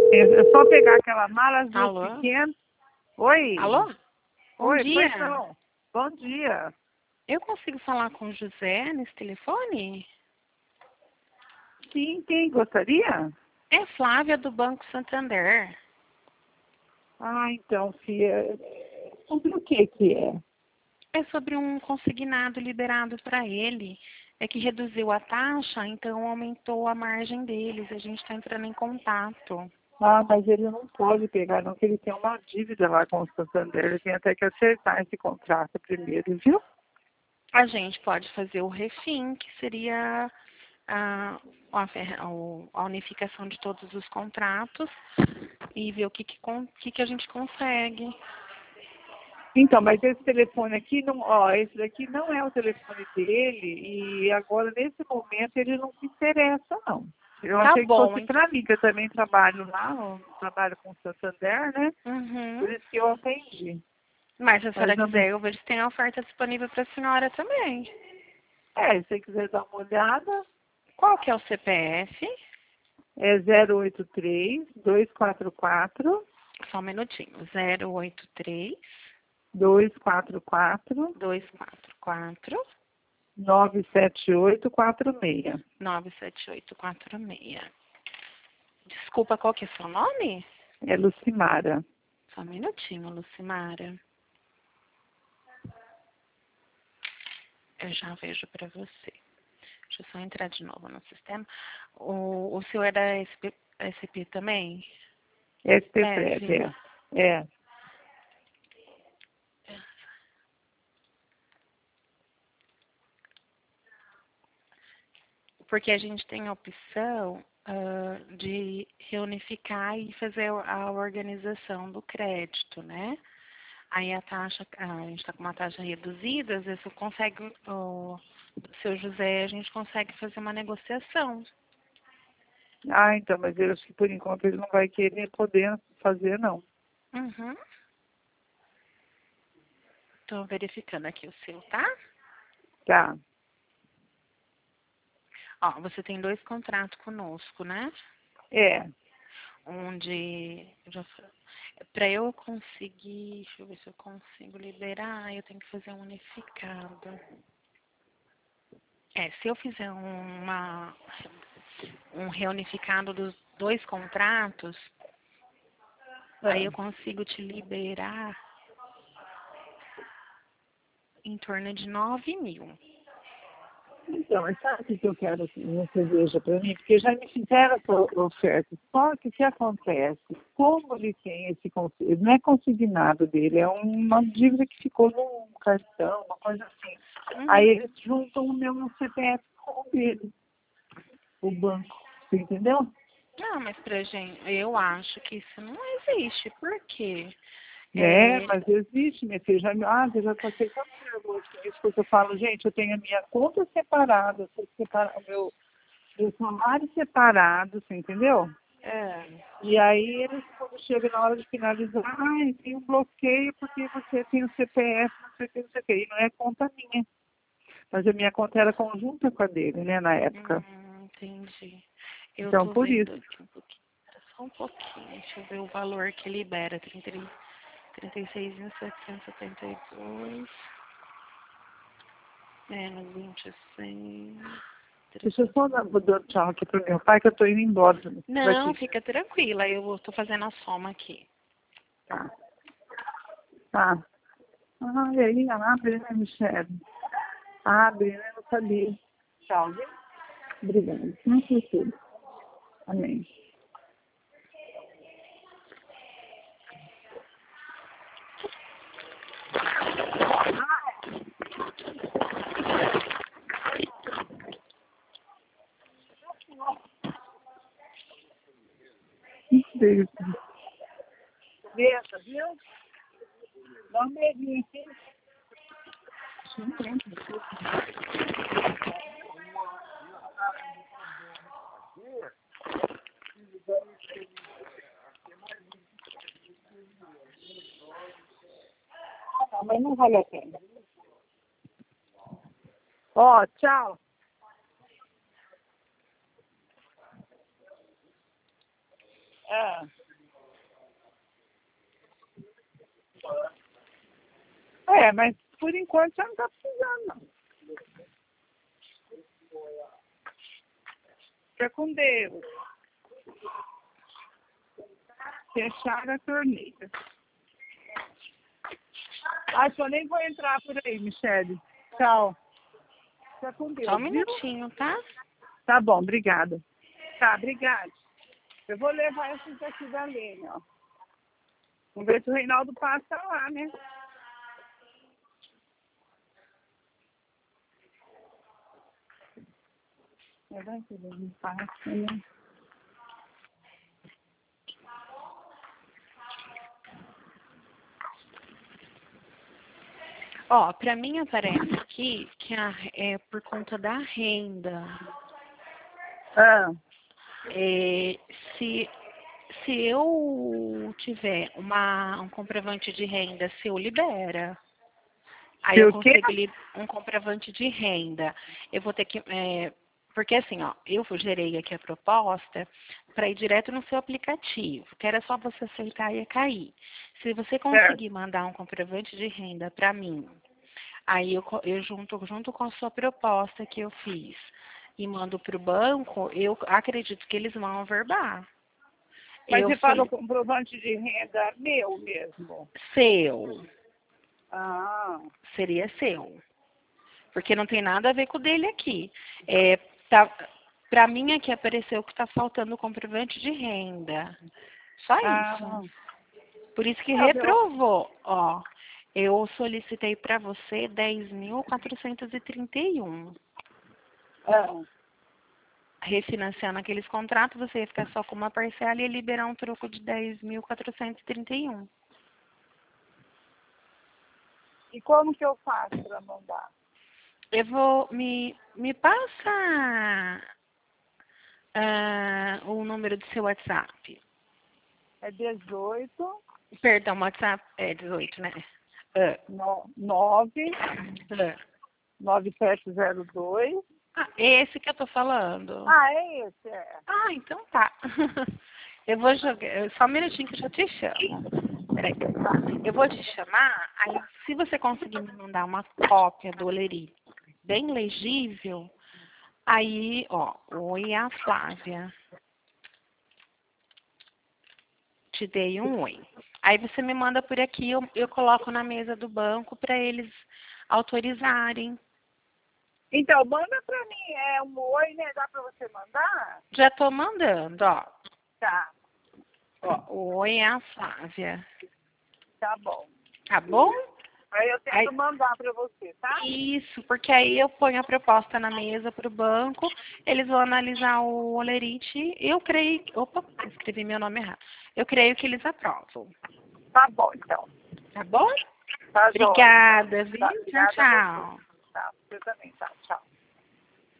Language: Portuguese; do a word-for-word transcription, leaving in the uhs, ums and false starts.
É só pegar aquela mala azul Alô? pequena. Oi. Alô? Bom Oi, dia. pois não. Bom dia. Eu consigo falar com o José nesse telefone? Sim, quem gostaria? É Flávia do Banco Santander. Ah, então, filha, sobre o que que é? É sobre um consignado liberado para ele. É que reduziu a taxa, então aumentou a margem deles. A gente está entrando em contato. Ah, mas ele não pode pegar, não, que ele tem uma dívida lá com o Santander. Ele tem até que acertar esse contrato primeiro, viu? A gente pode fazer o refim, que seria a, a, fer- o- a unificação de todos os contratos e ver o que, que, con- que, que a gente consegue. Então, mas esse telefone aqui, não, ó, esse daqui não é o telefone dele e agora, nesse momento, ele não se interessa, não. Eu Tá achei que bom, fosse então. para mim, que eu também trabalho lá, eu trabalho com o Santander, né? Uhum. Por isso que eu atendi. Mas se a Mas, senhora não- quiser, eu vejo se tem oferta disponível para a senhora também. é, se você quiser dar uma olhada, Qual que é o C P F? é zero oito três, dois quatro quatro, Só um minutinho. Zero oito três dois quatro quatro, dois quatro quatro nove sete oito quatro seis. nove sete oito quatro seis. Desculpa, qual que é seu nome? É Lucimara. Só um minutinho, Lucimara. Eu já vejo para você. Deixa eu só entrar de novo no sistema. O, o seu é da S P, S P também? S P É, Prévia, sim. é. É. Porque a gente tem a opção ah, de reunificar e fazer a organização do crédito, né? Aí a taxa, a gente está com uma taxa reduzida, às vezes eu consigo, o seu José, a gente consegue fazer uma negociação. Ah, então, mas eu acho que por enquanto ele não vai querer poder fazer, não. Uhum. Estou verificando aqui o seu, tá? Tá. Ó, você tem dois contratos conosco, né? É. Onde para eu conseguir, deixa eu ver se eu consigo liberar, eu tenho que fazer um unificado. É, se eu fizer uma um reunificado dos dois contratos, aí Ah. eu consigo te liberar em torno de nove mil. Então, mas sabe o que eu quero que você veja para mim? Porque já me fizeram essa oferta. Só que o que acontece? Como ele tem esse consignado, não é consignado dele, é uma dívida que ficou num cartão, uma coisa assim. Aí Uhum. eles juntam o meu C P F com o dele, o banco. Você entendeu? Não, mas pra gente, eu acho que isso não existe. Por quê? É, É, mas existe, minha filha. Já, me- ah, eu já passei tanto nervoso com isso, porque eu falo, gente, eu tenho a minha conta separada, eu sei separar o meu, meu salário separado, você entendeu? é, E aí eles, quando chega na hora de finalizar, ai, tem um bloqueio porque você tem o C P F, não sei o que, não sei o que. E não é conta minha. Mas a minha conta era conjunta com a dele, né, na época. hum, entendi. Eu Então, tô por vendo isso. aqui um pouquinho. Só um pouquinho. Deixa eu ver o valor que libera. trinta, trinta e seis mil setecentos e setenta e dois menos vinte e seis. Deixa eu só dar, vou dar tchau aqui pro meu pai, que eu tô indo embora Não, daqui. fica tranquila. Eu tô fazendo a soma aqui. Tá. Tá. Ah, e aí, abre, né, Michelle? Abre, né? Não sabia. Tchau, viu? Obrigada. Não foi tudo. Amém. Beijo. Beijo, viu? Dá um beijinho aqui. Não, mas não vale a pena. Ó, tchau. É. É, mas por enquanto você não está precisando, não. Fica com Deus. Fechar a torneira. Acho que eu nem vou entrar por aí, Michele. Tchau. Fica com Deus, Só um viu? minutinho, tá? Tá bom, obrigada. Tá, obrigada. Eu vou levar esses aqui da lenha, ó. Vamos ver se o Reinaldo passa lá, né? É, vai que ele não passa, né? Ó, pra mim aparece aqui que a- é por conta da renda. Ah, É, se, se eu tiver uma, um comprovante de renda, se eu libera. Aí se eu o quê? consigo li- um comprovante de renda. Eu vou ter que. É, porque assim, ó, eu gerei aqui a proposta para ir direto no seu aplicativo, que era só você aceitar e ia cair. Se você Certo. conseguir mandar um comprovante de renda para mim, aí eu, co- eu junto, junto com a sua proposta que eu fiz e mando para o banco, eu acredito que eles vão averbar. Mas Eu você sou fala o comprovante de renda meu mesmo? seu, Ah, seria seu. Porque não tem nada a ver com o dele aqui. É, tá, para mim aqui apareceu que está faltando o comprovante de renda. Só ah. isso. Por isso que É, o meu... reprovou. Ó, eu solicitei para você dez mil quatrocentos e trinta e um. Ah. Refinanciando aqueles contratos, você ia ficar só com uma parcela e ia liberar um troco de dez mil quatrocentos e trinta e um. E como que eu faço para mandar? Eu vou me me passa ah, o número do seu WhatsApp. É dezoito, Perdão, WhatsApp é dezoito, né? Ah, no, nove, ah. nove sete zero dois. Ah, esse que eu tô falando. Ah, é esse, é. Ah, então tá. Eu vou jogar. Só um minutinho que eu já te chamo. Peraí. Eu vou te chamar. Aí, se você conseguir me mandar uma cópia do Oleri bem legível, aí, ó, oi, a Flávia. Te dei um oi. Aí você me manda por aqui, eu, eu coloco na mesa do banco para eles autorizarem. Então, manda para mim, é um oi, né? Dá para você mandar? Já tô mandando, ó. Tá, Ó, oi, é a Flávia. tá bom. Tá bom? Aí eu Aí, tento mandar para você, tá? isso, porque aí eu ponho a proposta na mesa para o banco, eles vão analisar o olerite. Eu creio. Opa, escrevi meu nome errado. Eu creio que eles aprovam. Tá bom, então. Tá bom? Tá, joia. Obrigada, viu? Tá, Tchau, obrigada a você. tchau. Tá, você também, tá, tchau.